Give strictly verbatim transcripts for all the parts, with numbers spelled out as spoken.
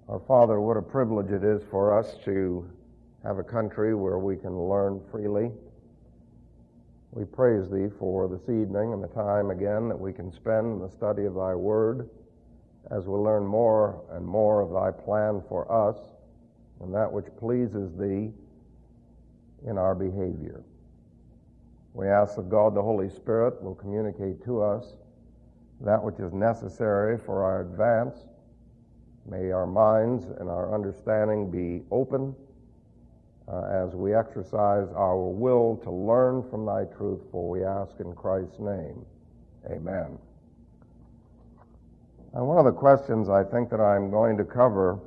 Our Father, what a privilege it is for us to have a country where we can learn freely. We praise Thee for this evening and the time again that we can spend in the study of Thy Word as we learn more and more of Thy plan for us and that which pleases Thee in our behavior. We ask that God the Holy Spirit will communicate to us that which is necessary for our advance. May our minds and our understanding be open uh, as we exercise our will to learn from Thy truth, for we ask in Christ's name. Amen. And one of the questions I think that I'm going to cover,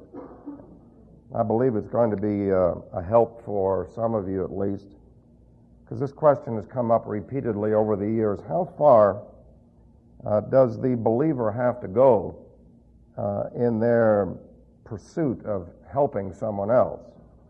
I believe it's going to be uh, a help for some of you at least, because this question has come up repeatedly over the years. How far uh, does the believer have to go Uh, in their pursuit of helping someone else?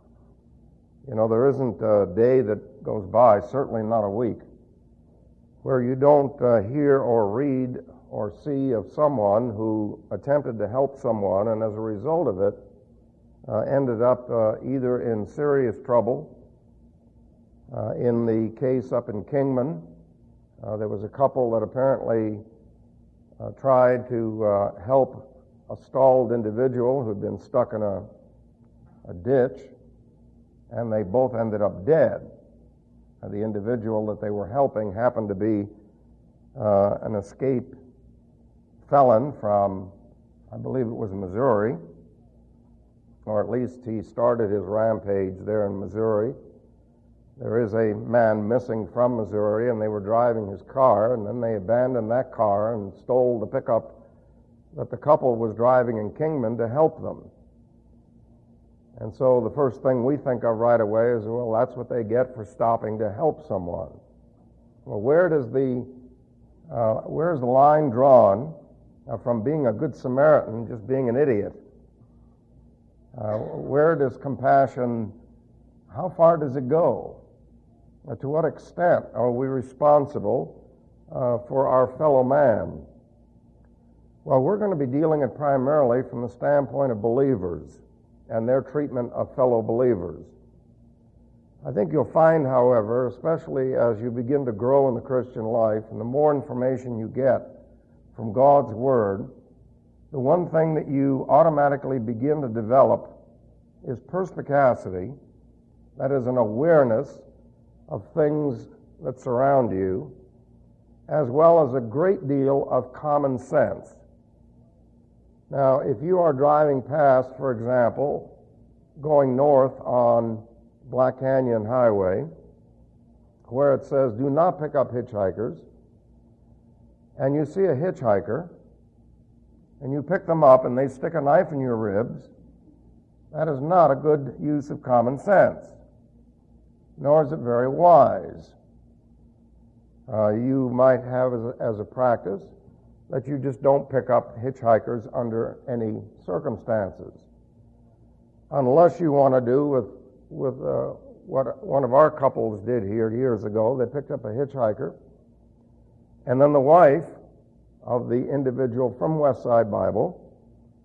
You know, there isn't a day that goes by, certainly not a week, where you don't uh, hear or read or see of someone who attempted to help someone and as a result of it uh, ended up uh, either in serious trouble. Uh, in the case up in Kingman, uh, there was a couple that apparently uh, tried to uh, help a stalled individual who'd been stuck in a, a ditch, and they both ended up dead. And the individual that they were helping happened to be uh, an escaped felon from, I believe it was Missouri, or at least he started his rampage there in Missouri. There is a man missing from Missouri, and they were driving his car, and then they abandoned that car and stole the pickup that the couple was driving in Kingman to help them. And so the first thing we think of right away is, well, that's what they get for stopping to help someone. Well, where does the uh, where's the line drawn uh, from being a good Samaritan, just being an idiot? Uh, where does compassion, how far does it go? Uh, to what extent are we responsible uh, for our fellow man? Well, we're going to be dealing it primarily from the standpoint of believers and their treatment of fellow believers. I think you'll find, however, especially as you begin to grow in the Christian life and the more information you get from God's Word, the one thing that you automatically begin to develop is perspicacity, that is an awareness of things that surround you, as well as a great deal of common sense. Now, if you are driving past, for example, going north on Black Canyon Highway, where it says, do not pick up hitchhikers, and you see a hitchhiker, and you pick them up and they stick a knife in your ribs, that is not a good use of common sense, nor is it very wise. Uh, you might have as a, as a practice that you just don't pick up hitchhikers under any circumstances, unless you want to do with with uh, what one of our couples did here years ago. They picked up a hitchhiker, and then the wife of the individual from Westside Bible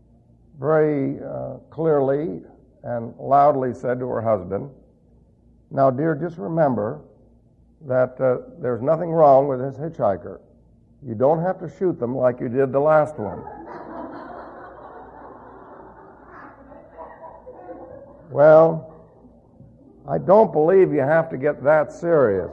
very uh, clearly and loudly said to her husband, "Now, dear, just remember that uh, there's nothing wrong with this hitchhiker. You don't have to shoot them like you did the last one." Well, I don't believe you have to get that serious.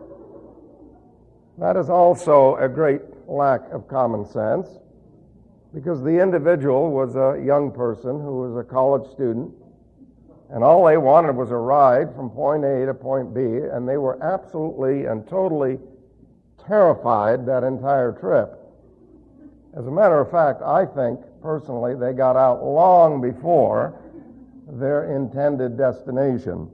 That is also a great lack of common sense, because the individual was a young person who was a college student, and all they wanted was a ride from point A to point B, and they were absolutely and totally terrified that entire trip. As a matter of fact, I think, personally, they got out long before their intended destination.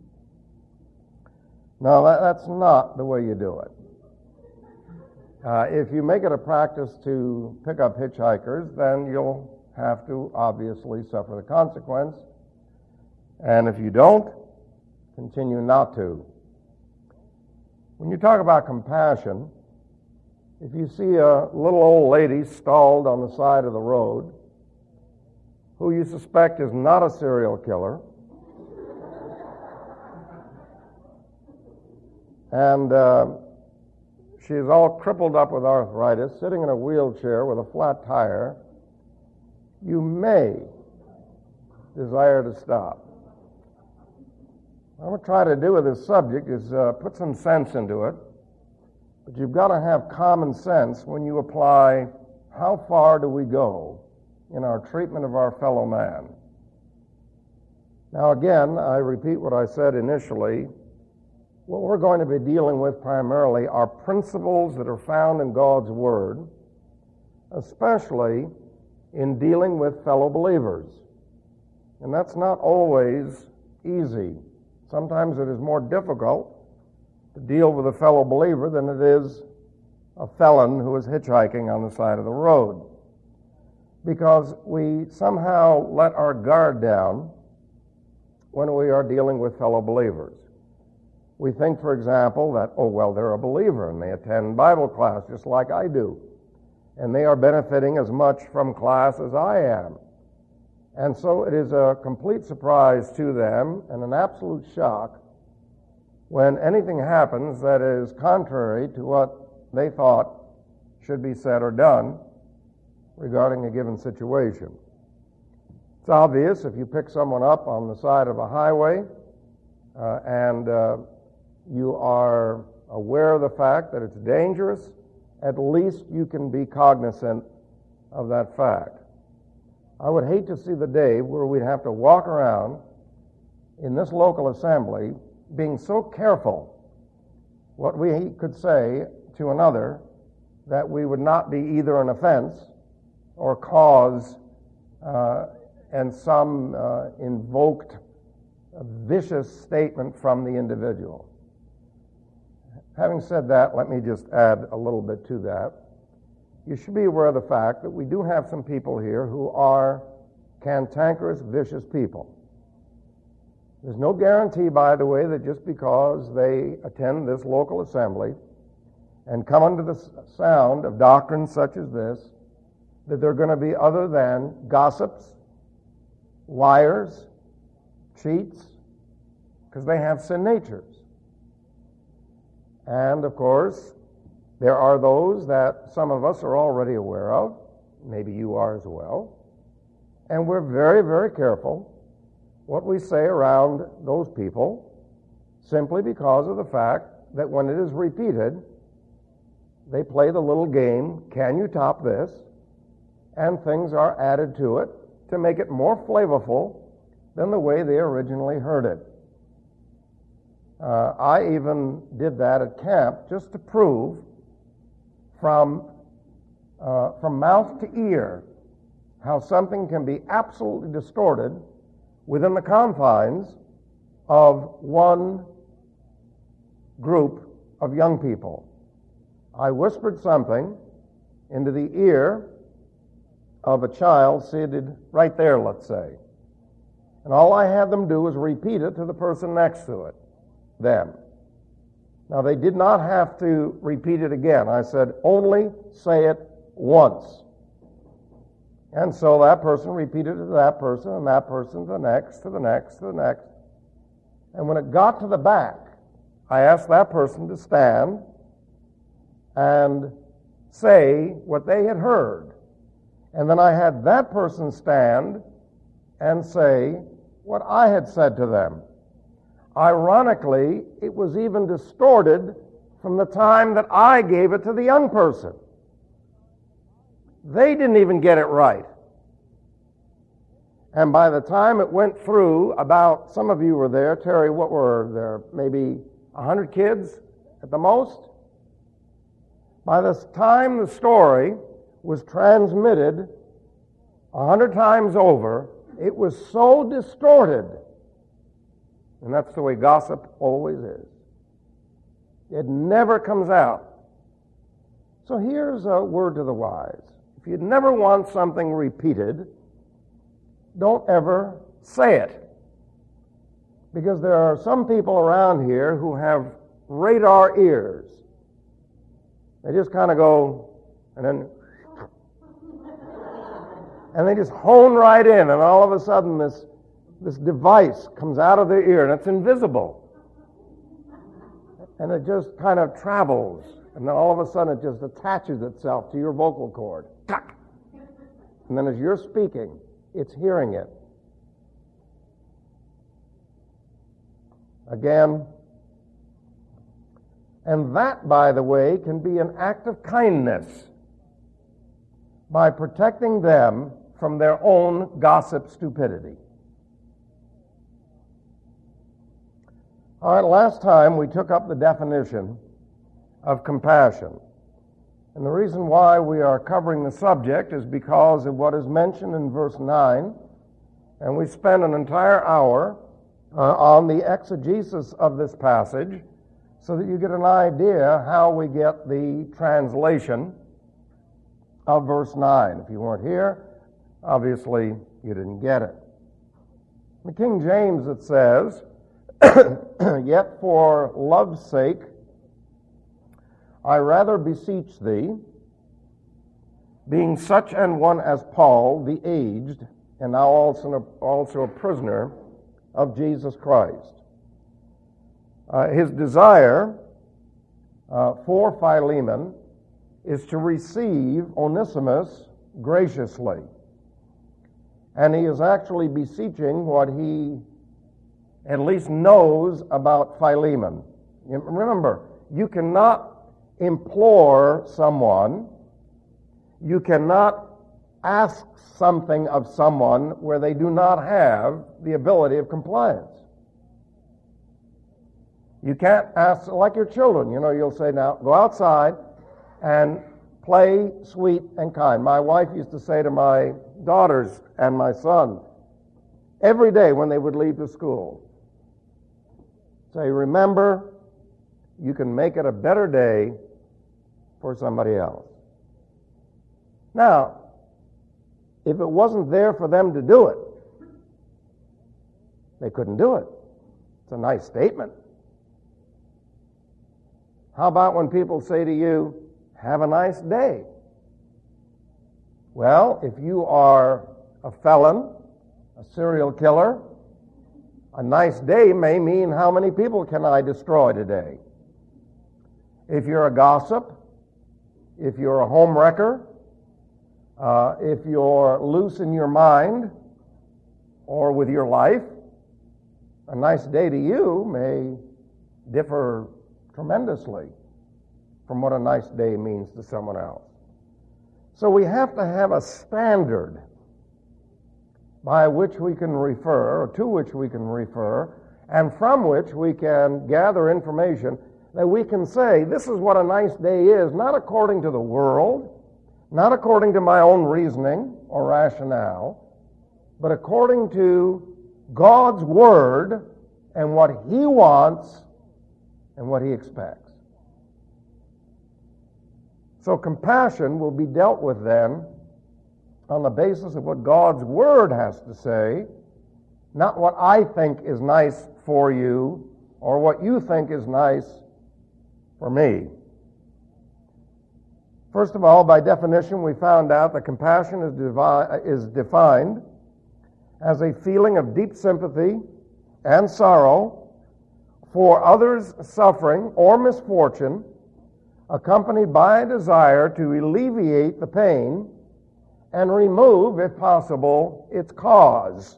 Now, that, that's not the way you do it. Uh, if you make it a practice to pick up hitchhikers, then you'll have to obviously suffer the consequence. And if you don't, continue not to. When you talk about compassion, if you see a little old lady stalled on the side of the road who you suspect is not a serial killer. And uh, she is all crippled up with arthritis, sitting in a wheelchair with a flat tire. You may desire to stop. What I'm going to try to do with this subject is uh, put some sense into it, but you've got to have common sense when you apply how far do we go in our treatment of our fellow man. Now again, I repeat what I said initially. What we're going to be dealing with primarily are principles that are found in God's Word, especially in dealing with fellow believers. And that's not always easy. Sometimes it is more difficult to deal with a fellow believer than it is a felon who is hitchhiking on the side of the road, because we somehow let our guard down when we are dealing with fellow believers. We think, for example, that, oh, well, they're a believer and they attend Bible class just like I do, and they are benefiting as much from class as I am. And so it is a complete surprise to them and an absolute shock when anything happens that is contrary to what they thought should be said or done regarding a given situation. It's obvious if you pick someone up on the side of a highway uh, and uh, you are aware of the fact that it's dangerous, at least you can be cognizant of that fact. I would hate to see the day where we'd have to walk around in this local assembly being so careful what we could say to another that we would not be either an offense or cause uh, and some uh, invoked uh, vicious statement from the individual. Having said that, let me just add a little bit to that. You should be aware of the fact that we do have some people here who are cantankerous, vicious people. There's no guarantee, by the way, that just because they attend this local assembly and come under the sound of doctrines such as this, that they're going to be other than gossips, liars, cheats, because they have sin natures. And, of course, there are those that some of us are already aware of, maybe you are as well, and we're very, very careful what we say around those people, simply because of the fact that when it is repeated, they play the little game, can you top this? And things are added to it to make it more flavorful than the way they originally heard it. Uh, I even did that at camp just to prove from uh, from mouth to ear how something can be absolutely distorted within the confines of one group of young people. I whispered something into the ear of a child seated right there, let's say, and all I had them do was repeat it to the person next to it, them. Now, they did not have to repeat it again. I said, only say it once. And so that person repeated it to that person, and that person to the next, to the next, to the next. And when it got to the back, I asked that person to stand and say what they had heard. And then I had that person stand and say what I had said to them. Ironically, it was even distorted from the time that I gave it to the young person. They didn't even get it right. And by the time it went through, about, some of you were there, Terry, what were there, maybe a hundred kids at the most? By the time the story was transmitted a hundred times over, it was so distorted. And that's the way gossip always is. It never comes out. So here's a word to the wise. If you never want something repeated, don't ever say it. Because there are some people around here who have radar ears. They just kind of go, and then and they just hone right in, and all of a sudden this, this device comes out of their ear, and it's invisible. And it just kind of travels, and then all of a sudden it just attaches itself to your vocal cord. And then as you're speaking, it's hearing it. Again, and that, by the way, can be an act of kindness by protecting them from their own gossip stupidity. All right, last time we took up the definition of compassion. And the reason why we are covering the subject is because of what is mentioned in verse nine. And we spent an entire hour uh, on the exegesis of this passage so that you get an idea how we get the translation of verse nine. If you weren't here, obviously you didn't get it. In the King James it says, "Yet for love's sake I rather beseech thee, being such an one as Paul, the aged, and now also a, also a prisoner of Jesus Christ." Uh, his desire uh, for Philemon is to receive Onesimus graciously. And he is actually beseeching what he at least knows about Philemon. Remember, you cannot implore someone, you cannot ask something of someone where they do not have the ability of compliance. You can't ask, like your children, you know, you'll say, now, go outside and play sweet and kind. My wife used to say to my daughters and my son, every day when they would leave to school, say, remember, you can make it a better day for somebody else. Now, if it wasn't there for them to do it, they couldn't do it. It's a nice statement. How about when people say to you, have a nice day? Well, if you are a felon, a serial killer, a nice day may mean how many people can I destroy today? If you're a gossip, if you're a home wrecker, uh, if you're loose in your mind or with your life, a nice day to you may differ tremendously from what a nice day means to someone else. So we have to have a standard by which we can refer, or to which we can refer, and from which we can gather information that we can say, this is what a nice day is, not according to the world, not according to my own reasoning or rationale, but according to God's Word and what He wants and what He expects. So compassion will be dealt with then on the basis of what God's Word has to say, not what I think is nice for you or what you think is nice for me. First of all, by definition, we found out that compassion is, devi- is defined as a feeling of deep sympathy and sorrow for others' suffering or misfortune, accompanied by a desire to alleviate the pain and remove, if possible, its cause.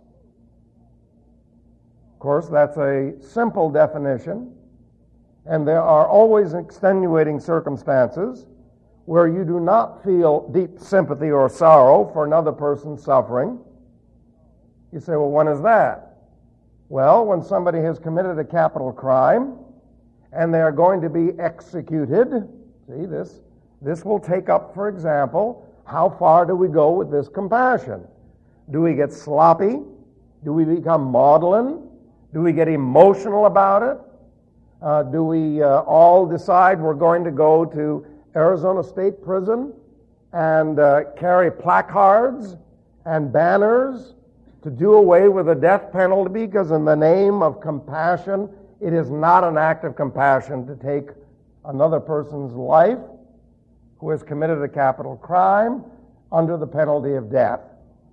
Of course, that's a simple definition, and there are always extenuating circumstances where you do not feel deep sympathy or sorrow for another person's suffering. You say, well, when is that? Well, when somebody has committed a capital crime and they are going to be executed. See, this, this will take up, for example, how far do we go with this compassion? Do we get sloppy? Do we become maudlin? Do we get emotional about it? Uh, do we uh, all decide we're going to go to Arizona State Prison and uh, carry placards and banners to do away with the death penalty because in the name of compassion, it is not an act of compassion to take another person's life who has committed a capital crime under the penalty of death.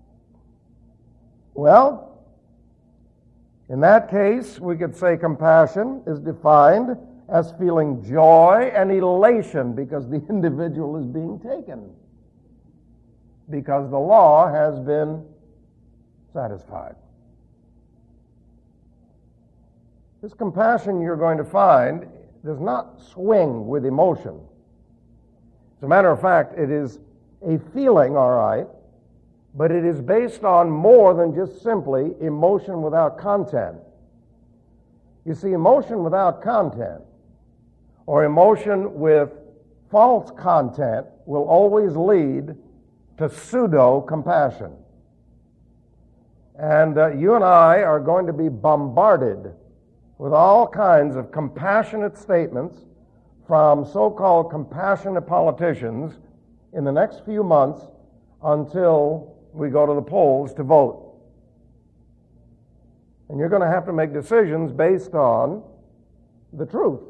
Well, in that case, we could say compassion is defined as feeling joy and elation because the individual is being taken, because the law has been satisfied. This compassion you're going to find does not swing with emotion. As a matter of fact, it is a feeling, all right, but it is based on more than just simply emotion without content. You see, emotion without content, or emotion with false content, will always lead to pseudo-compassion. And uh, you and I are going to be bombarded with all kinds of compassionate statements from so-called compassionate politicians in the next few months until we go to the polls to vote. And you're going to have to make decisions based on the truth.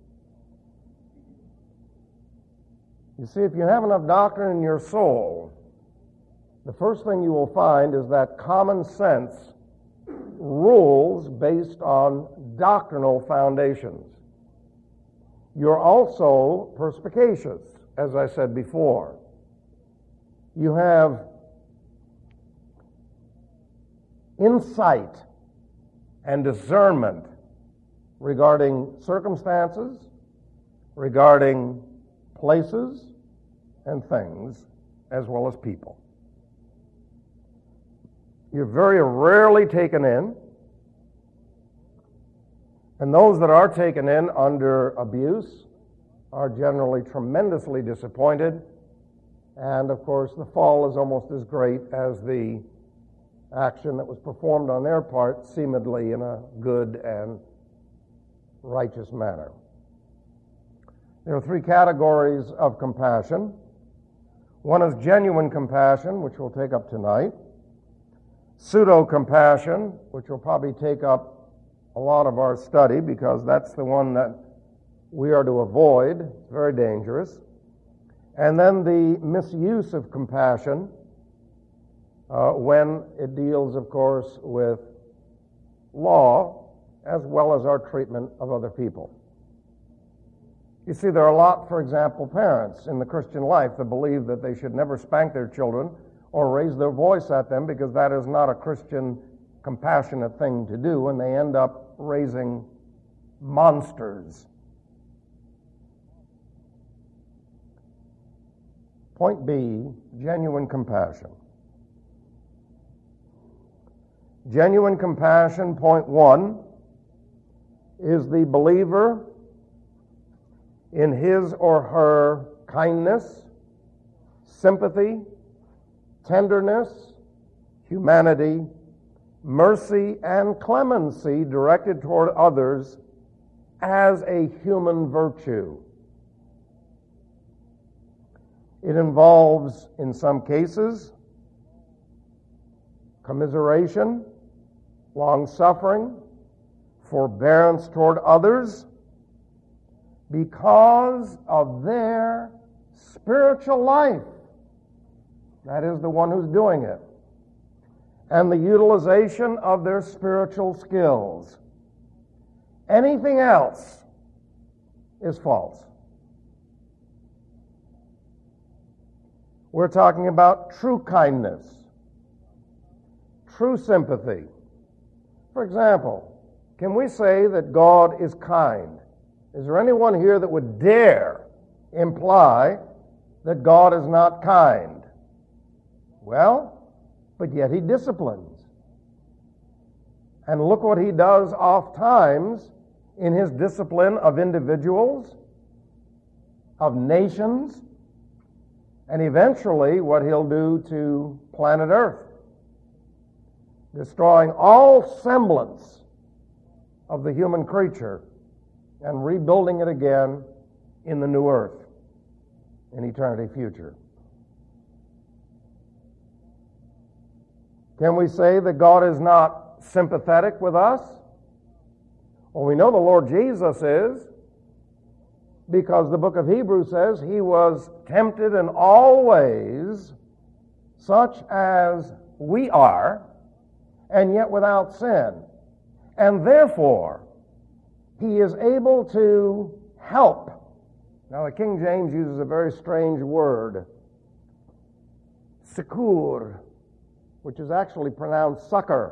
You see, if you have enough doctrine in your soul, the first thing you will find is that common sense rules based on doctrinal foundations. You're also perspicacious, as I said before. You have insight and discernment regarding circumstances, regarding places and things, as well as people. You're very rarely taken in, and those that are taken in under abuse are generally tremendously disappointed, and of course the fall is almost as great as the action that was performed on their part, seemingly in a good and righteous manner. There are three categories of compassion. One is genuine compassion, which we'll take up tonight. Pseudo-compassion, which will probably take up a lot of our study because that's the one that we are to avoid. It's very dangerous. And then the misuse of compassion, uh, when it deals, of course, with law as well as our treatment of other people. You see, there are a lot, for example, parents in the Christian life that believe that they should never spank their children or raise their voice at them because that is not a Christian compassionate thing to do, and they end up raising monsters. Point B, genuine compassion. Genuine compassion, point one, is the believer in his or her kindness, sympathy, tenderness, humanity, mercy, and clemency directed toward others as a human virtue. It involves, in some cases, commiseration, long-suffering, forbearance toward others because of their spiritual life. That is the one who's doing it. And the utilization of their spiritual skills. Anything else is false. We're talking about true kindness, true sympathy. For example, can we say that God is kind? Is there anyone here that would dare imply that God is not kind? Well, but yet he disciplines. And look what he does oft times in his discipline of individuals, of nations, and eventually what he'll do to planet Earth, destroying all semblance of the human creature and rebuilding it again in the new earth in eternity future. Can we say that God is not sympathetic with us? Well, we know the Lord Jesus is, because the book of Hebrews says he was tempted in all ways such as we are, and yet without sin. And therefore, he is able to help. Now, the King James uses a very strange word, succour, which is actually pronounced succor.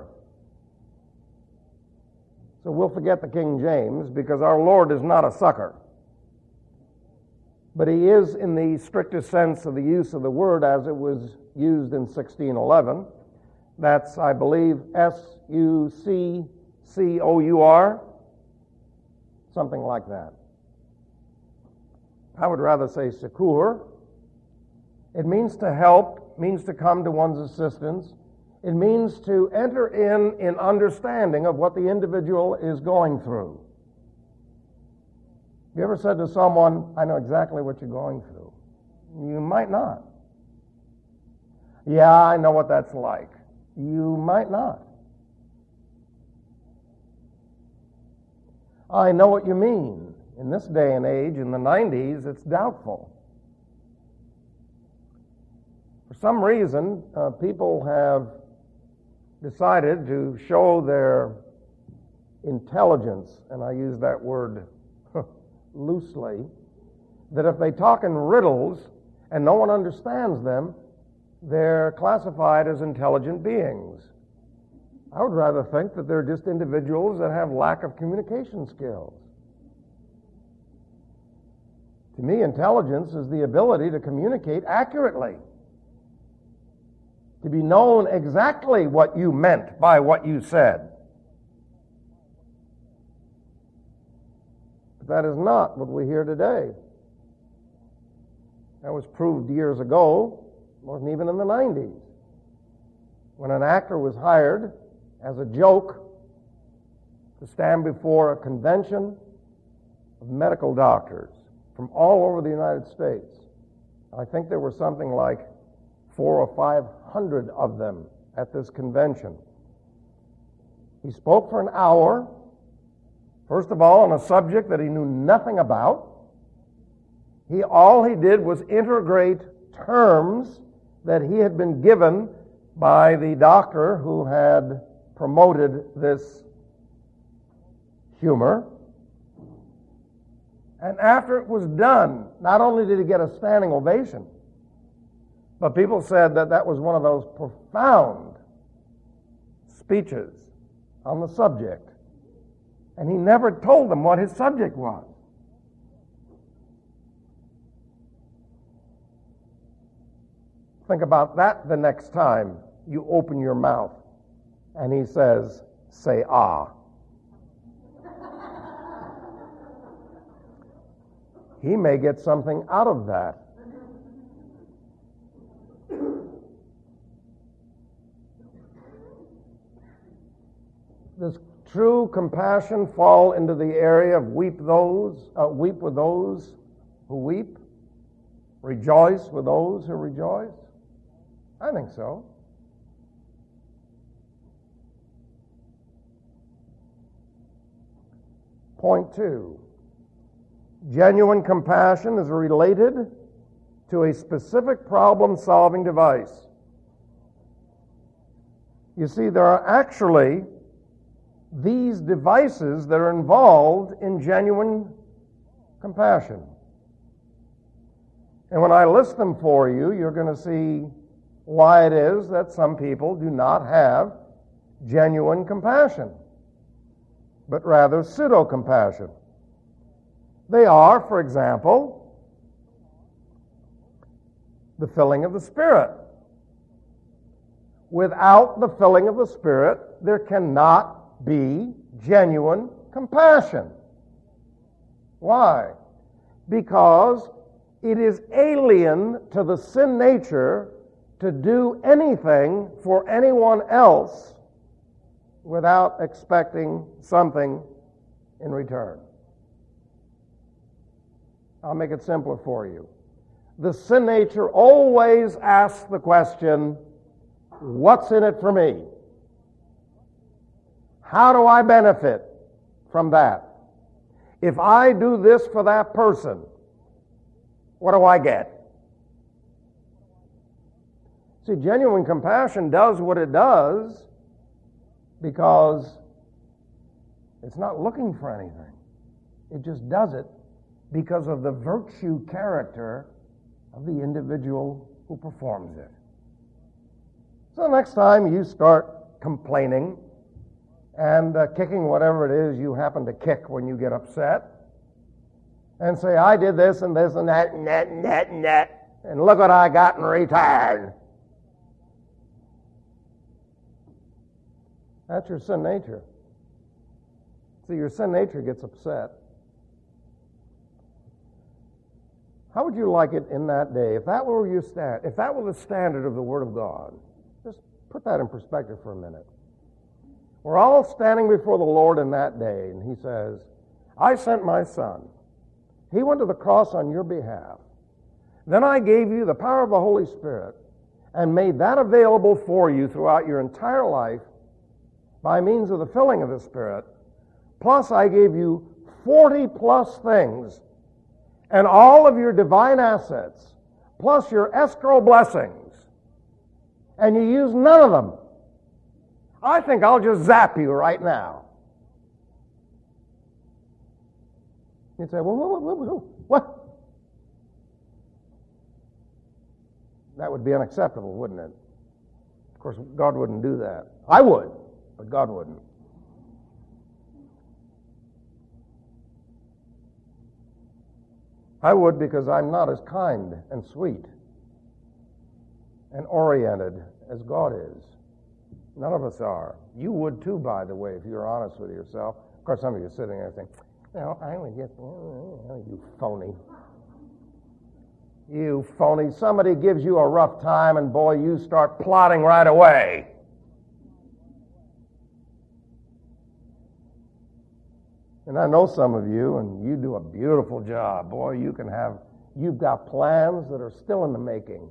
So we'll forget the King James because our Lord is not a sucker. But he is in the strictest sense of the use of the word as it was used in sixteen eleven. That's, I believe, S U C C O U R, something like that. I would rather say succour. It means to help, means to come to one's assistance. It means to enter in in understanding of what the individual is going through. Have you ever said to someone, I know exactly what you're going through? You might not. Yeah, I know what that's like. You might not. I know what you mean. In this day and age, in the nineties, it's doubtful. For some reason, uh, people have decided to show their intelligence, and I use that word loosely, that if they talk in riddles and no one understands them, they're classified as intelligent beings. I would rather think that they're just individuals that have lack of communication skills. To me, intelligence is the ability to communicate accurately, to be known exactly what you meant by what you said. But that is not what we hear today. That was proved years ago, wasn't even in the nineties, when an actor was hired as a joke to stand before a convention of medical doctors from all over the United States. I think there were something like four or five hundred of them at this convention. He spoke for an hour, first of all, on a subject that he knew nothing about. He, all he did was integrate terms that he had been given by the doctor who had promoted this humor. And after it was done, not only did he get a standing ovation, but people said that that was one of those profound speeches on the subject. And he never told them what his subject was. Think about that the next time you open your mouth and he says, say ah. He may get something out of that. Does true compassion fall into the area of weep those, uh, weep with those who weep, rejoice with those who rejoice? I think so. Point two. Genuine compassion is related to a specific problem-solving device. You see, there are actually these devices that are involved in genuine compassion. And when I list them for you, you're going to see why it is that some people do not have genuine compassion, but rather pseudo-compassion. They are, for example, the filling of the Spirit. Without the filling of the Spirit, there cannot be genuine compassion. Why? Because it is alien to the sin nature to do anything for anyone else without expecting something in return. I'll make it simpler for you. The sin nature always asks the question, what's in it for me? How do I benefit from that? If I do this for that person, what do I get? See, genuine compassion does what it does because it's not looking for anything. It just does it because of the virtue character of the individual who performs it. So next time you start complaining and uh, kicking whatever it is you happen to kick when you get upset, and say, I did this and this and that and that and that and that, and look what I got in return. That's your sin nature. See, your sin nature gets upset. How would you like it in that day? If that were your stand, if that were the standard of the Word of God, just put that in perspective for a minute. We're all standing before the Lord in that day, and He says, I sent my Son. He went to the cross on your behalf. Then I gave you the power of the Holy Spirit and made that available for you throughout your entire life by means of the filling of the Spirit. Plus, I gave you forty plus things and all of your divine assets, plus your escrow blessings, and you use none of them. I think I'll just zap you right now. You'd say, well, what, what, what, what? That would be unacceptable, wouldn't it? Of course, God wouldn't do that. I would, but God wouldn't. I would because I'm not as kind and sweet and oriented as God is. None of us are. You would too, by the way, if you're honest with yourself. Of course, some of you are sitting there thinking, well, I would just, oh, you phony. You phony. Somebody gives you a rough time and boy, you start plotting right away. And I know some of you, and you do a beautiful job. Boy, you can have, you've got plans that are still in the making.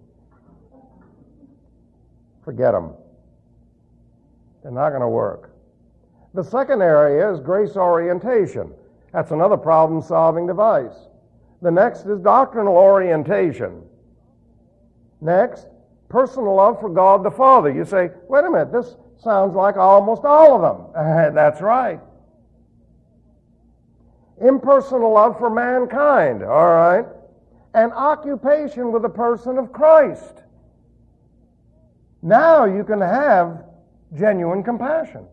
Forget them. They're not going to work. The second area is grace orientation. That's another problem-solving device. The next is doctrinal orientation. Next, personal love for God the Father. You say, wait a minute, this sounds like almost all of them. That's right. Impersonal love for mankind, all right? And occupation with the person of Christ. Now you can have genuine compassion.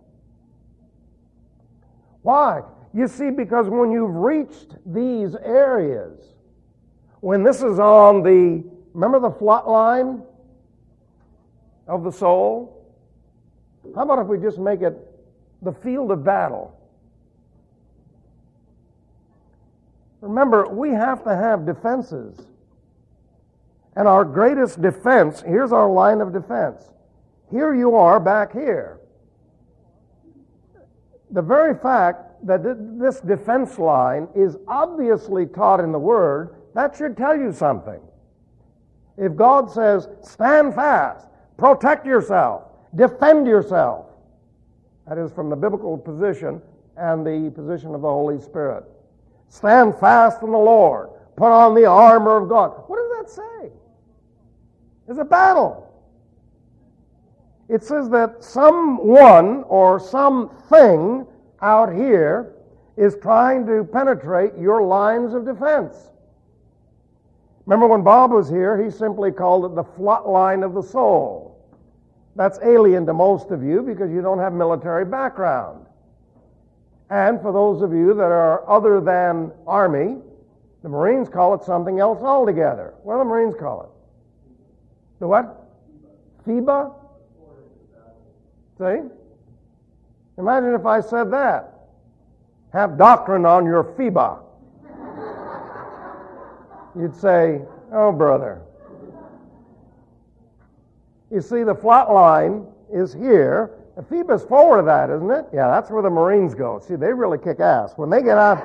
Why? You see, because when you've reached these areas, when this is on the, remember the flat line of the soul? How about if we just make it the field of battle? Remember, we have to have defenses. And our greatest defense, here's our line of defense. Here you are back here. The very fact that this defense line is obviously taught in the Word, that should tell you something. If God says, stand fast, protect yourself, defend yourself, that is from the biblical position and the position of the Holy Spirit. Stand fast in the Lord. Put on the armor of God. What does that say? It's a battle. It says that someone or something out here is trying to penetrate your lines of defense. Remember when Bob was here, he simply called it the flat line of the soul. That's alien to most of you because you don't have military background. And for those of you that are other than Army, the Marines call it something else altogether. What do the Marines call it? The what? FIBA? See? Imagine if I said that. Have doctrine on your FIBA. You'd say, oh, brother. You see, the flat line is here. The FIBA's forward of that, isn't it? Yeah, that's where the Marines go. See, they really kick ass. When they get out,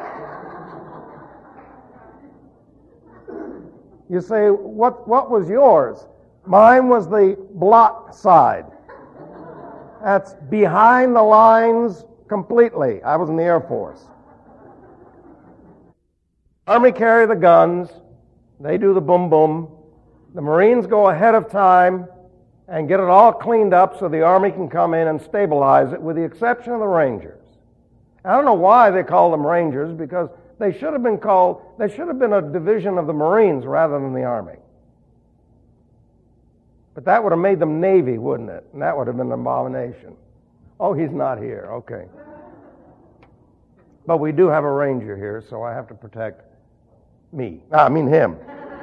you say, what, what was yours? Mine was the block side. That's behind the lines completely. I was in the Air Force. Army carry the guns. They do the boom boom. The Marines go ahead of time and get it all cleaned up so the Army can come in and stabilize it, with the exception of the Rangers. I don't know why they call them Rangers, because they should have been called, they should have been a division of the Marines rather than the Army. But that would have made them Navy, wouldn't it? And that would have been an abomination. Oh, he's not here. Okay. But we do have a Ranger here, so I have to protect me. Ah, I mean him.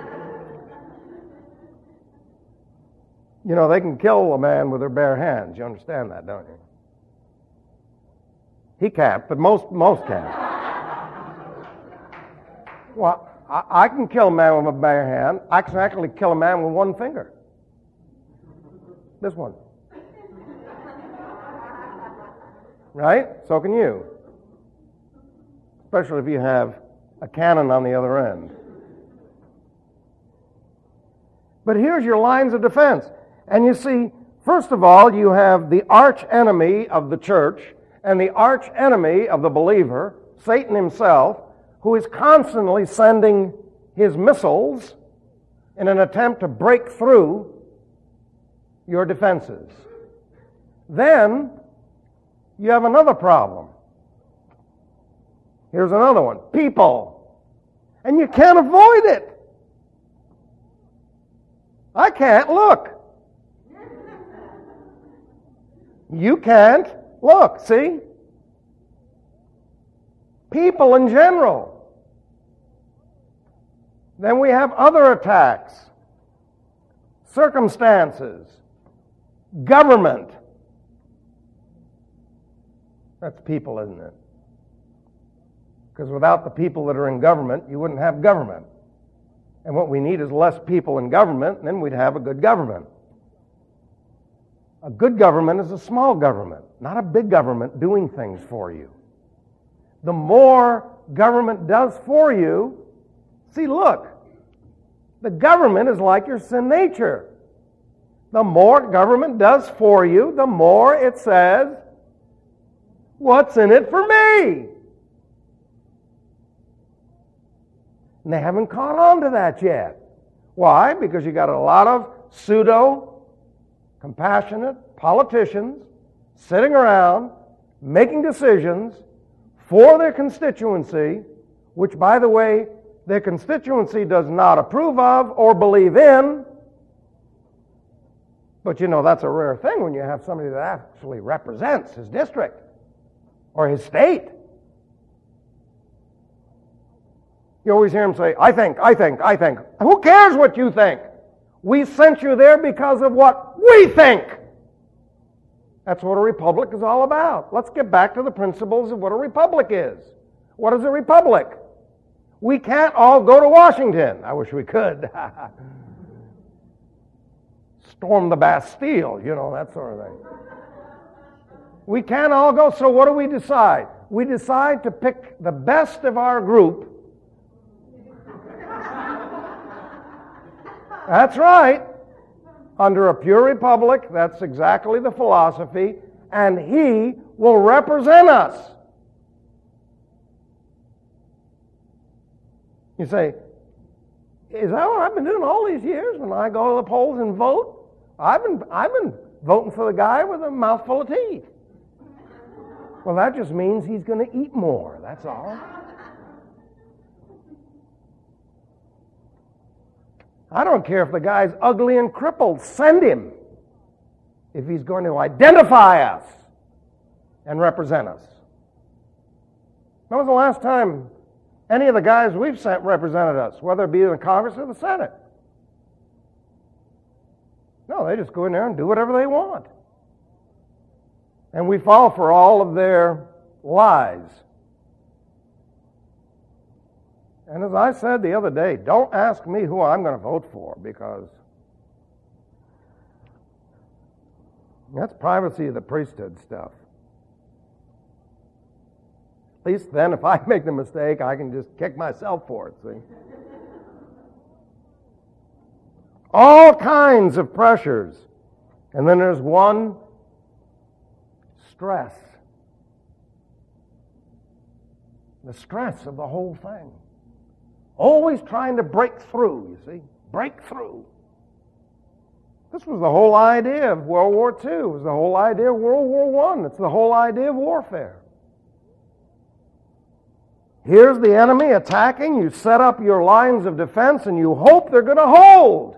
You know, they can kill a man with their bare hands. You understand that, don't you? He can't, but most most can. Well, I, I can kill a man with a bare hand. I can actually kill a man with one finger. This one. Right? So can you. Especially if you have a cannon on the other end. But here's your lines of defense. And you see, first of all, you have the arch enemy of the church and the arch enemy of the believer, Satan himself, who is constantly sending his missiles in an attempt to break through your defenses. Then you have another problem. Here's another one. People. And you can't avoid it. I can't look. You can't look, see? People in general. Then we have other attacks. Circumstances. Government. That's people, isn't it? Because without the people that are in government, you wouldn't have government. And what we need is less people in government, and then we'd have a good government. A good government is a small government, not a big government doing things for you. The more government does for you, see, look, the government is like your sin nature. The more government does for you, the more it says, what's in it for me? And they haven't caught on to that yet. Why? Because you got a lot of pseudo compassionate politicians sitting around making decisions for their constituency, which, by the way, their constituency does not approve of or believe in. But you know, that's a rare thing when you have somebody that actually represents his district or his state. You always hear him say, I think, I think, I think. Who cares what you think? We sent you there because of what we think. That's what a republic is all about. Let's get back to the principles of what a republic is. What is a republic? We can't all go to Washington. I wish we could. Storm the Bastille, you know, that sort of thing. We can't all go, so what do we decide? We decide to pick the best of our group. That's right. Under a pure republic, that's exactly the philosophy, and he will represent us. You say, is that what I've been doing all these years when I go to the polls and vote? I've been, I've been voting for the guy with a mouthful of teeth. Well, that just means he's going to eat more, that's all. I don't care if the guy's ugly and crippled. Send him if he's going to identify us and represent us. When was the last time any of the guys we've sent represented us, whether it be in the Congress or the Senate? No, they just go in there and do whatever they want. And we fall for all of their lies. And as I said the other day, don't ask me who I'm going to vote for, because that's privacy of the priesthood stuff. At least then, if I make the mistake, I can just kick myself for it, see? All kinds of pressures. And then there's one, stress. The stress of the whole thing. Always trying to break through, you see. Break through. This was the whole idea of World War Two. It was the whole idea of World War One. It's the whole idea of warfare. Here's the enemy attacking. You set up your lines of defense and you hope they're going to hold.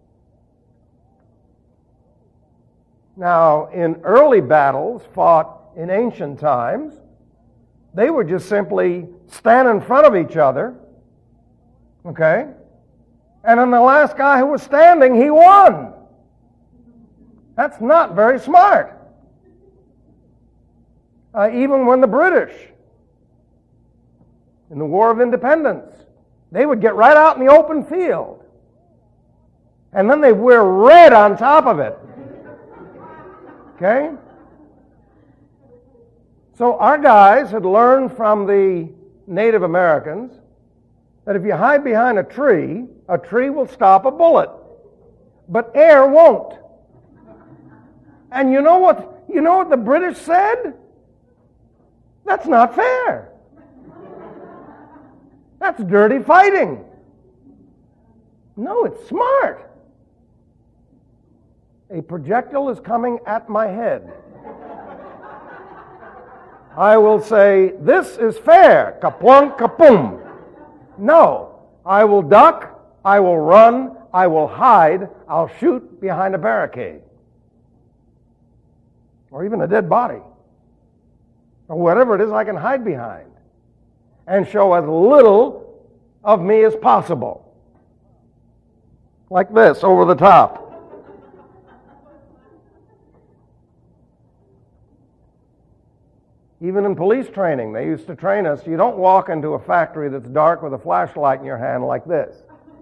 Now, in early battles fought in ancient times, they would just simply stand in front of each other, okay? And then the last guy who was standing, he won. That's not very smart. Uh, even when the British, in the War of Independence, they would get right out in the open field. And then they'd wear red on top of it. Okay? So our guys had learned from the Native Americans that if you hide behind a tree, a tree will stop a bullet, but air won't. And you know what, you know what the British said? That's not fair. That's dirty fighting. No, it's smart. A projectile is coming at my head. I will say, this is fair. Kaplunk, kapoom. No, I will duck, I will run, I will hide, I'll shoot behind a barricade. Or even a dead body. Or whatever it is I can hide behind. And show as little of me as possible. Like this, over the top. Even in police training, they used to train us, you don't walk into a factory that's dark with a flashlight in your hand like this.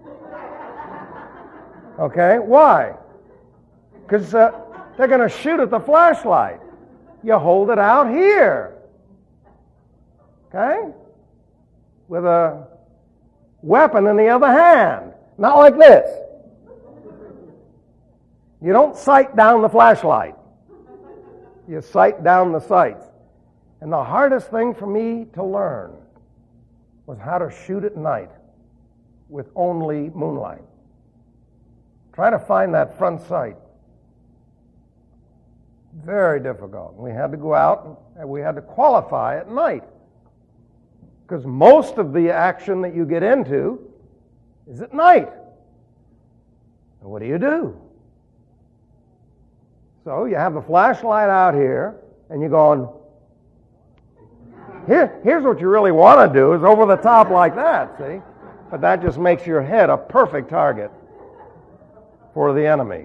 Okay? Why? Because uh, they're going to shoot at the flashlight. You hold it out here. Okay? With a weapon in the other hand. Not like this. You don't sight down the flashlight. You sight down the sights. And the hardest thing for me to learn was how to shoot at night with only moonlight. Try to find that front sight. Very difficult. We had to go out and we had to qualify at night. Because most of the action that you get into is at night. And what do you do? So you have the flashlight out here and you're going, Here, here's what you really want to do is over the top like that, see? But that just makes your head a perfect target for the enemy.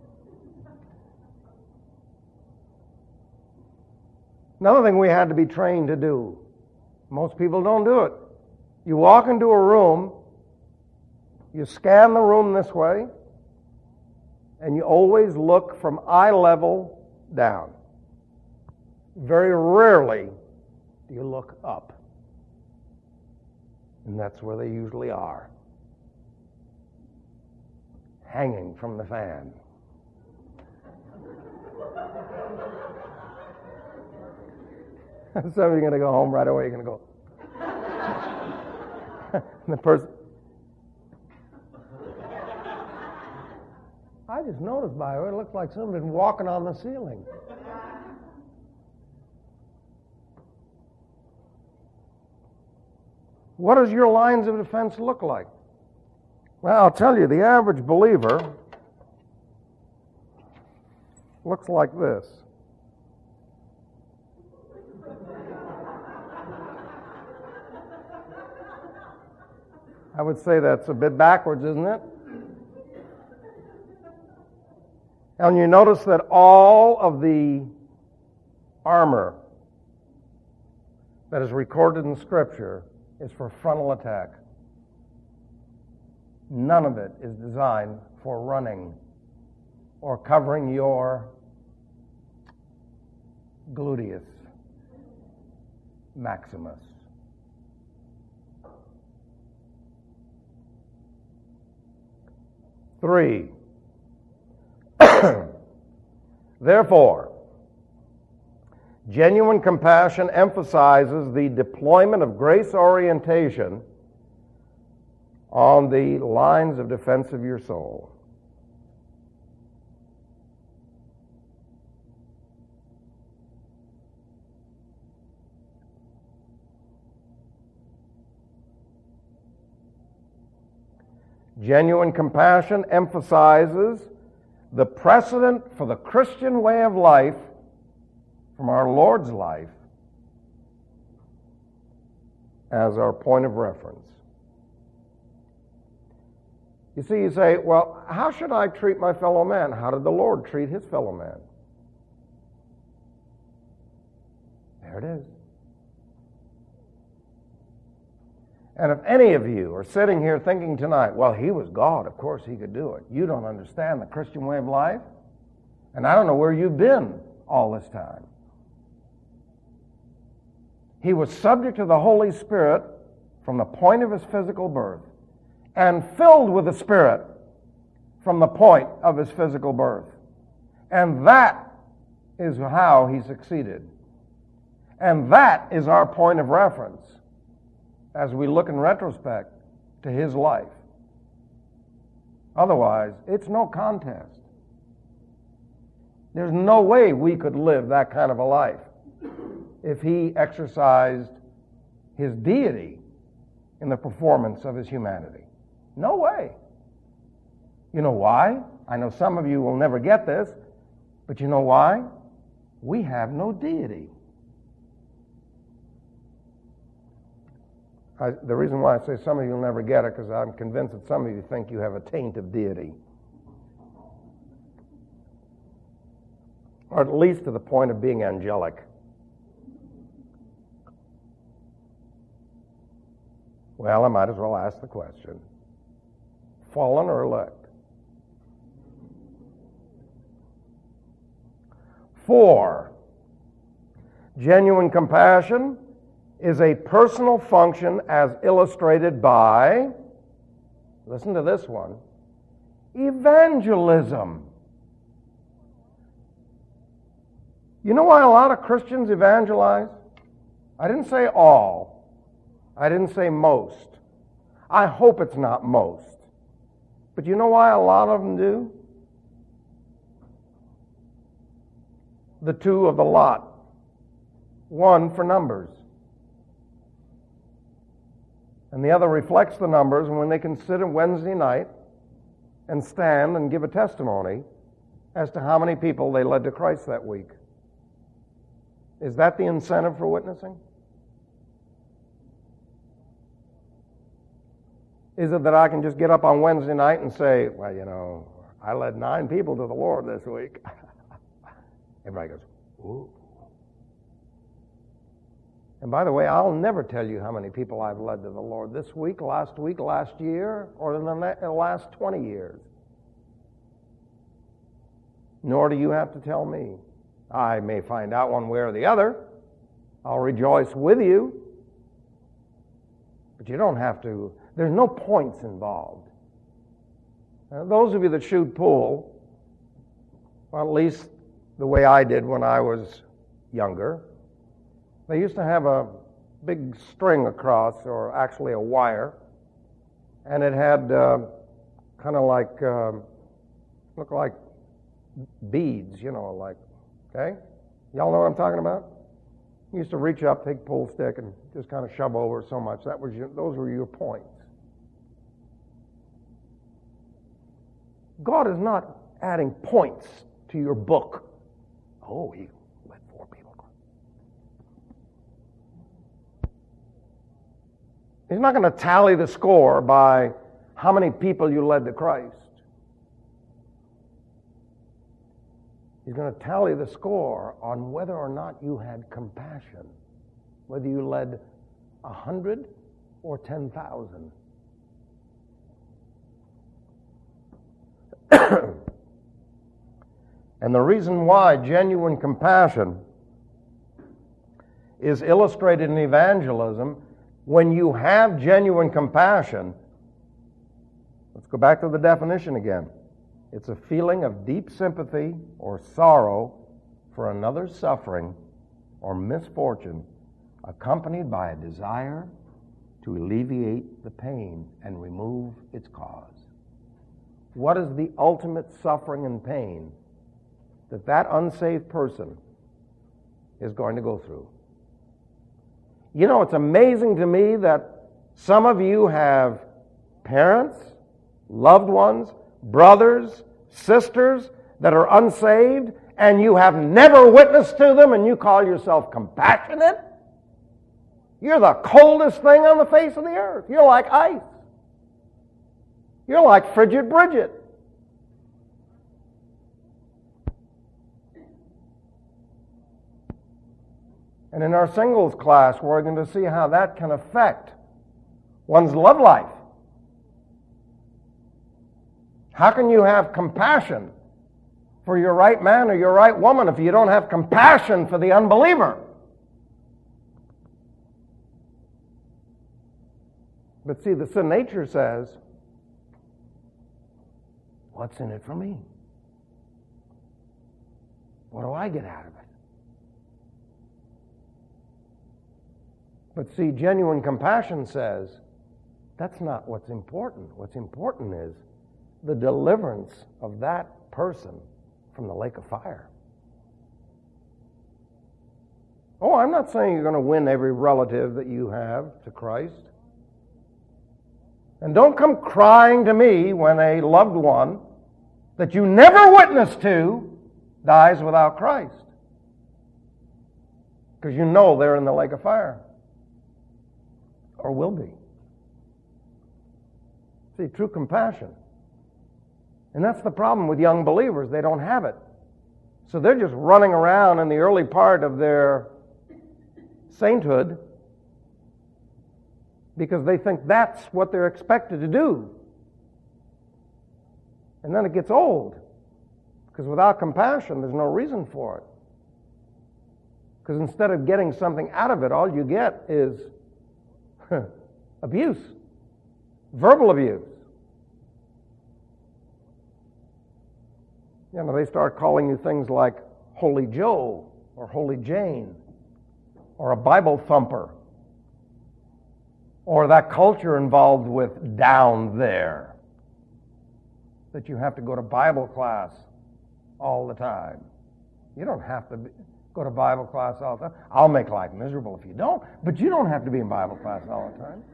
Another thing we had to be trained to do. Most people don't do it. You walk into a room, you scan the room this way, and you always look from eye level down. Very rarely you look up. And that's where they usually are. Hanging from the fan. Some of you are going to go home right away. You're going to go. And the person. I just noticed, by the way, it looks like somebody's been walking on the ceiling. What does your lines of defense look like? Well, I'll tell you, the average believer looks like this. I would say that's a bit backwards, isn't it? And you notice that all of the armor that is recorded in Scripture is for frontal attack. None of it is designed for running or covering your gluteus maximus. Three. Therefore, genuine compassion emphasizes the deployment of grace orientation on the lines of defense of your soul. Genuine compassion emphasizes the precedent for the Christian way of life from our Lord's life as our point of reference. You see, you say, well, how should I treat my fellow man? How did the Lord treat his fellow man? There it is. And if any of you are sitting here thinking tonight, well, he was God, of course he could do it. You don't understand the Christian way of life, and I don't know where you've been all this time. He was subject to the Holy Spirit from the point of his physical birth, and filled with the Spirit from the point of his physical birth. And that is how he succeeded. And that is our point of reference as we look in retrospect to his life. Otherwise, it's no contest. There's no way we could live that kind of a life if he exercised his deity in the performance of his humanity. No way. You know why? I know some of you will never get this, but you know why? We have no deity. I, the reason why I say some of you will never get it, because I'm convinced that some of you think you have a taint of deity. Or at least to the point of being angelic. Well, I might as well ask the question. Fallen or elect? Four, genuine compassion is a personal function as illustrated by, listen to this one, evangelism. You know why a lot of Christians evangelize? I didn't say all. I didn't say most. I hope it's not most. But you know why a lot of them do? The two of the lot. One for numbers. And the other reflects the numbers, and when they can sit on Wednesday night and stand and give a testimony as to how many people they led to Christ that week. Is that the incentive for witnessing? Is it that I can just get up on Wednesday night and say, well, you know, I led nine people to the Lord this week? Everybody goes, ooh. And by the way, I'll never tell you how many people I've led to the Lord this week, last week, last year, or in the last twenty years. Nor do you have to tell me. I may find out one way or the other. I'll rejoice with you. But you don't have to. There's no points involved. Now, those of you that shoot pool, well, at least the way I did when I was younger, they used to have a big string across, or actually a wire, and it had uh, kind of like, uh, looked like beads, you know, like, okay? Y'all know what I'm talking about? You used to reach up, take a pool stick, and just kind of shove over so much. That was your, those were your points. God is not adding points to your book. Oh, he led four people. He's not going to tally the score by how many people you led to Christ. He's going to tally the score on whether or not you had compassion, whether you led a hundred or ten thousand. And the reason why genuine compassion is illustrated in evangelism, when you have genuine compassion, let's go back to the definition again. It's a feeling of deep sympathy or sorrow for another's suffering or misfortune, accompanied by a desire to alleviate the pain and remove its cause. What is the ultimate suffering and pain that that unsaved person is going to go through? You know, it's amazing to me that some of you have parents loved ones, brothers, sisters that are unsaved, and you have never witnessed to them, and you call yourself compassionate? You're the coldest thing on the face of the earth. You're like ice. You're like frigid Bridget. And in our singles class, we're going to see how that can affect one's love life. How can you have compassion for your right man or your right woman if you don't have compassion for the unbeliever? But see, the sin nature says, what's in it for me? What do I get out of it? But see, genuine compassion says, that's not what's important. What's important is the deliverance of that person from the lake of fire. Oh, I'm not saying you're going to win every relative that you have to Christ. And don't come crying to me when a loved one that you never witnessed to dies without Christ. Because you know they're in the lake of fire. Or will be. See, true compassion. And that's the problem with young believers. They don't have it. So they're just running around in the early part of their sainthood because they think that's what they're expected to do. And then it gets old. Because without compassion, there's no reason for it. Because instead of getting something out of it, all you get is abuse, verbal abuse. You know, they start calling you things like Holy Joe or Holy Jane or a Bible thumper or that culture involved with down there, that you have to go to Bible class all the time. You don't have to be, go to Bible class all the time. I'll make life miserable if you don't, but you don't have to be in Bible class all the time.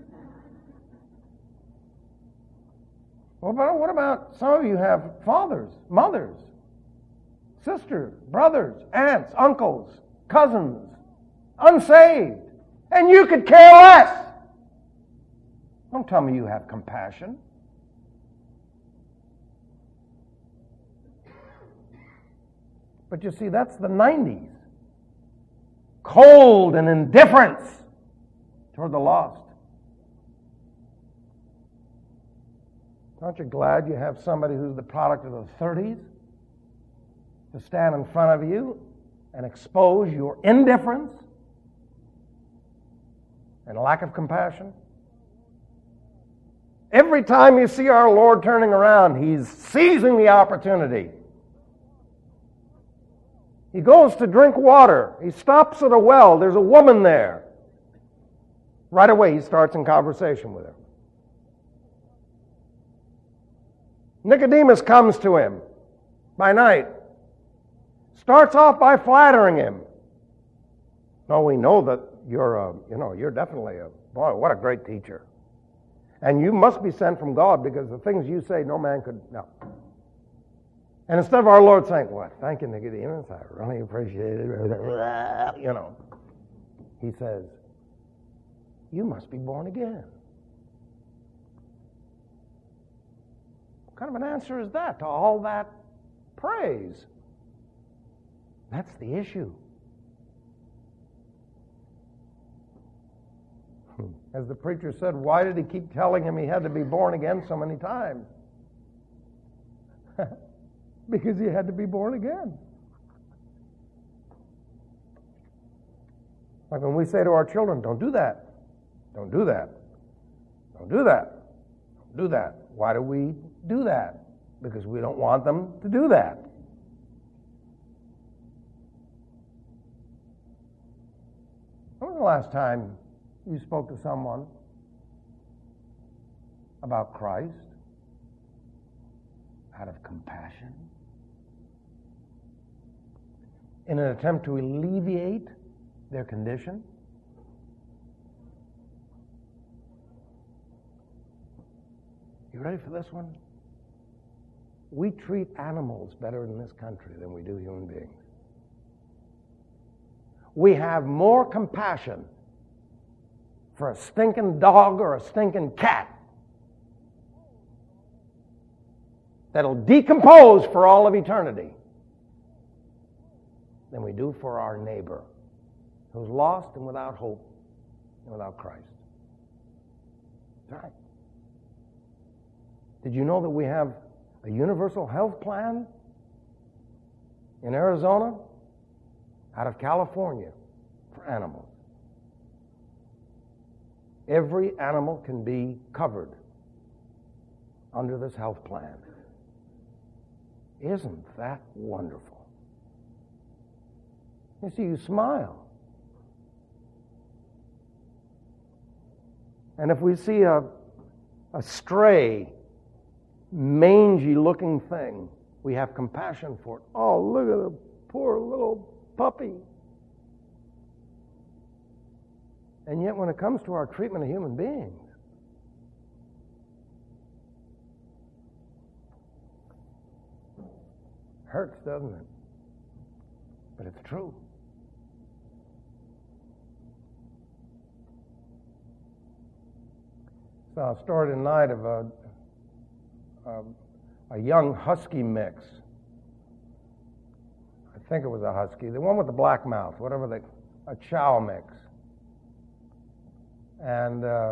Well, but what about some of you have fathers, mothers, sisters, brothers, aunts, uncles, cousins, unsaved, and you could care less. Don't tell me you have compassion. But you see, that's the nineties. Cold and indifference toward the lost. Aren't you glad you have somebody who's the product of the thirties to stand in front of you and expose your indifference and lack of compassion? Every time you see our Lord turning around, He's seizing the opportunity. He goes to drink water. He stops at a well. There's a woman there. Right away, He starts in conversation with her. Nicodemus comes to Him by night. Starts off by flattering Him. No, we know that you're a, you know, you're definitely a, boy, what a great teacher. And you must be sent from God because the things you say no man could, no. And instead of our Lord saying, what, thank you, Nicodemus, I really appreciate it, you know, He says, you must be born again. What kind of an answer is that to all that praise? That's the issue. As the preacher said, why did he keep telling him he had to be born again so many times? Because he had to be born again. Like when we say to our children, don't do that, don't do that, don't do that, don't do that. Why do we do that? Because we don't want them to do that. When was the last time you spoke to someone about Christ out of compassion in an attempt to alleviate their condition? You ready for this one? we treat animals better in this country than we do human beings. We have more compassion for a stinking dog or a stinking cat that'll decompose for all of eternity than we do for our neighbor who's lost and without hope and without Christ. That's right. Did you know that we have a universal health plan in Arizona out of California for animals? Every animal can be covered under this health plan. Isn't that wonderful? You see, you smile. And if we see a, a stray, mangy-looking thing, we have compassion for it. Oh, look at the poor little puppy. And yet when it comes to our treatment of human beings, hurts, doesn't it? But it's true. Saw a story tonight of a, a, a young husky mix. I think it was a husky, the one with the black mouth, whatever they, a chow mix. And uh,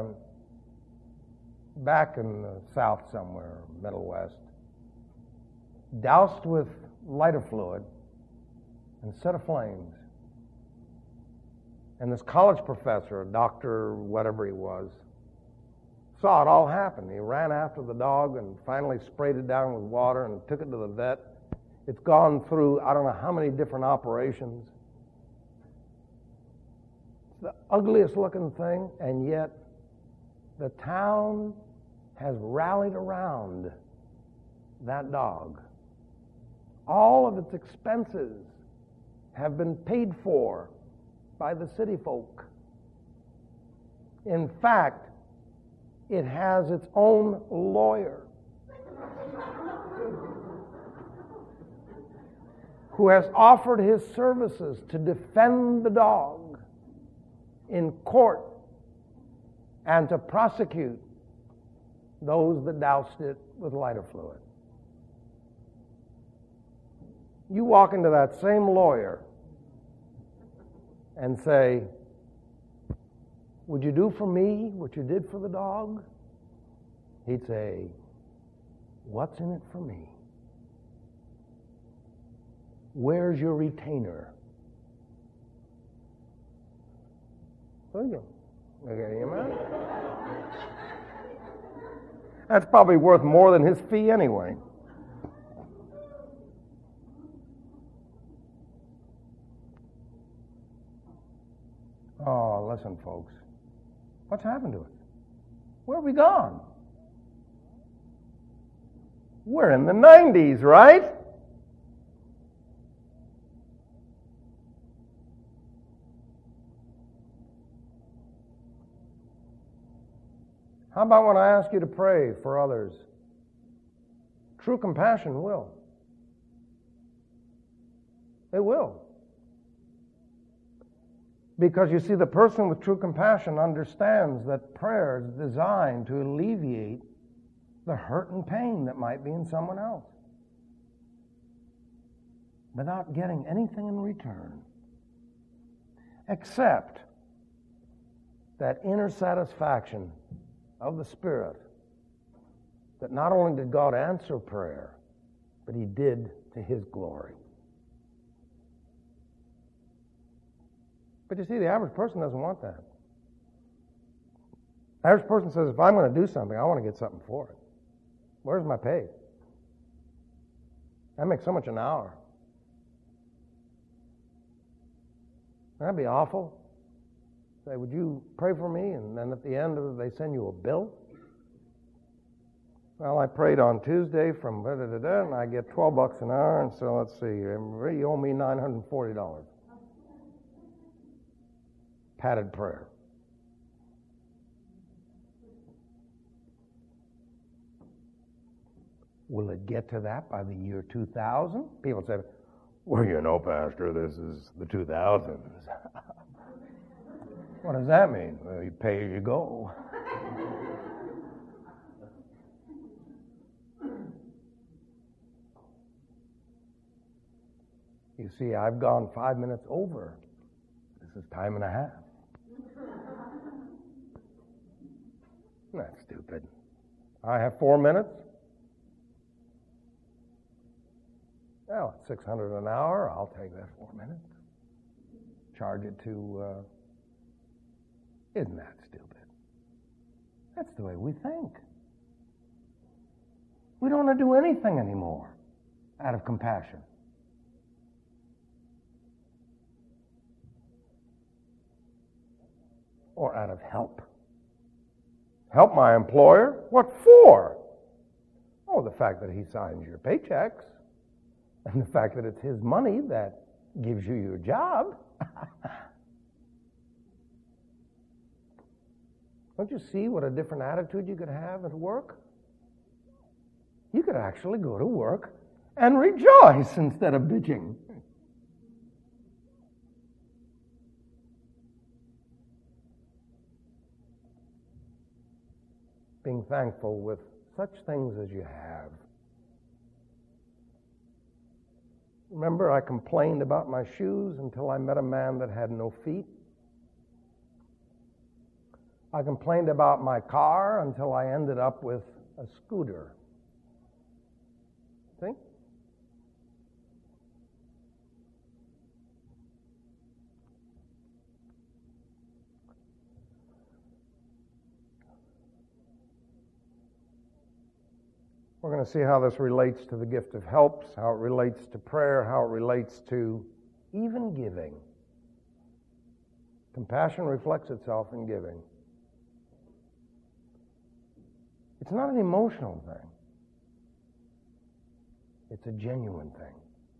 back in the south somewhere, Middle West, doused with lighter fluid and set aflames. And this college professor, a doctor, whatever he was, saw it all happen. He ran after the dog and finally sprayed it down with water and took it to the vet. It's gone through I don't know how many different operations. It's the ugliest looking thing, and yet the town has rallied around that dog. All of its expenses have been paid for by the city folk. In fact, it has its own lawyer who has offered his services to defend the dog in court and to prosecute those that doused it with lighter fluid. You walk into that same lawyer and say, would you do for me what you did for the dog? He'd say, what's in it for me? Where's your retainer? Look at him, man. That's probably worth more than his fee anyway. Oh, listen, folks. What's happened to us? Where have we gone? We're in the nineties, right? How about when I ask you to pray for others? True compassion will. It will. Because you see, the person with true compassion understands that prayer is designed to alleviate the hurt and pain that might be in someone else without getting anything in return, except that inner satisfaction of the Spirit that not only did God answer prayer, but He did to His glory. But you see, the average person doesn't want that. The average person says, if I'm going to do something, I want to get something for it. Where's my pay? I make so much an hour. That'd be awful. Say, would you pray for me? And then at the end of it, they send you a bill. Well, I prayed on Tuesday from da da da da, and I get twelve bucks an hour, and so let's see, you owe me nine hundred forty dollars. Padded prayer. Will it get to that by the year two thousand? People say, well, you know, Pastor, this is the two thousands. What does that mean? Well, you pay as you go. You see, I've gone five minutes over. This is time and a half. That's stupid. I have four minutes. Well, at six hundred an hour, I'll take that four minutes. Charge it to, uh, isn't that stupid? That's the way we think. We don't want to do anything anymore out of compassion. Or out of help. Help my employer? What for? Oh, the fact that he signs your paychecks. And the fact that it's his money that gives you your job. Don't you see what a different attitude you could have at work? You could actually go to work and rejoice instead of bitching. Being thankful with such things as you have. Remember, I complained about my shoes until I met a man that had no feet. I complained about my car until I ended up with a scooter. See? We're going to see how this relates to the gift of helps, how it relates to prayer, how it relates to even giving. Compassion reflects itself in giving. It's not an emotional thing. It's a genuine thing.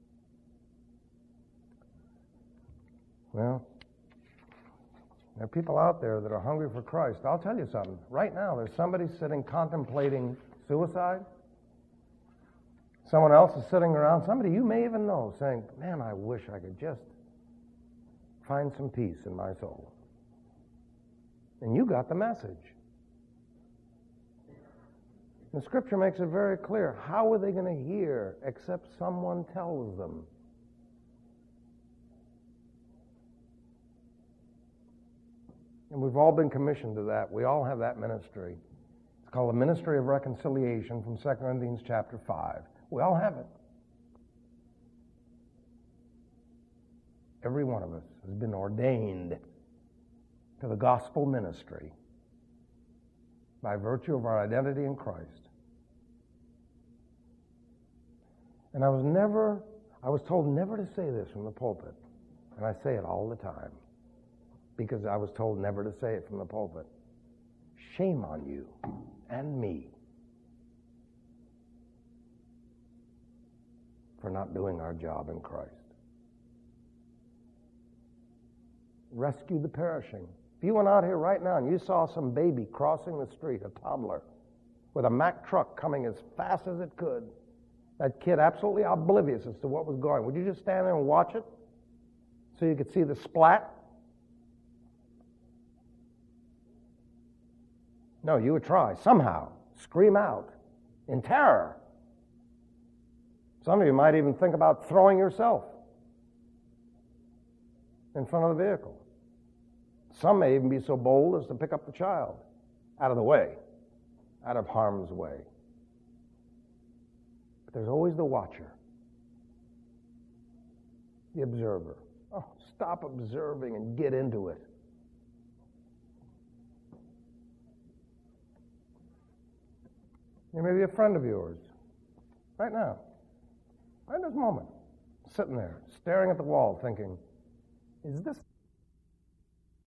Well, there are people out there that are hungry for Christ. I'll tell you something. Right now, there's somebody sitting contemplating suicide. Someone else is sitting around, somebody you may even know, saying, man, I wish I could just find some peace in my soul. And you got the message. The Scripture makes it very clear. How are they going to hear except someone tells them? And we've all been commissioned to that. We all have that ministry. It's called the ministry of reconciliation from Second Corinthians chapter five. We all have it. Every one of us has been ordained to the gospel ministry by virtue of our identity in Christ. And I was never, I was told never to say this from the pulpit. And I say it all the time because I was told never to say it from the pulpit. Shame on you and me for not doing our job in Christ. Rescue the perishing. If you went out here right now and you saw some baby crossing the street, a toddler, with a Mack truck coming as fast as it could, that kid absolutely oblivious as to what was going, would you just stand there and watch it so you could see the splat? No, you would try somehow, scream out in terror. Some of you might even think about throwing yourself in front of the vehicle. Some may even be so bold as to pick up the child out of the way, out of harm's way. But there's always the watcher, the observer. Oh, stop observing and get into it. There may be a friend of yours right now, right in this moment, sitting there, staring at the wall, thinking, is this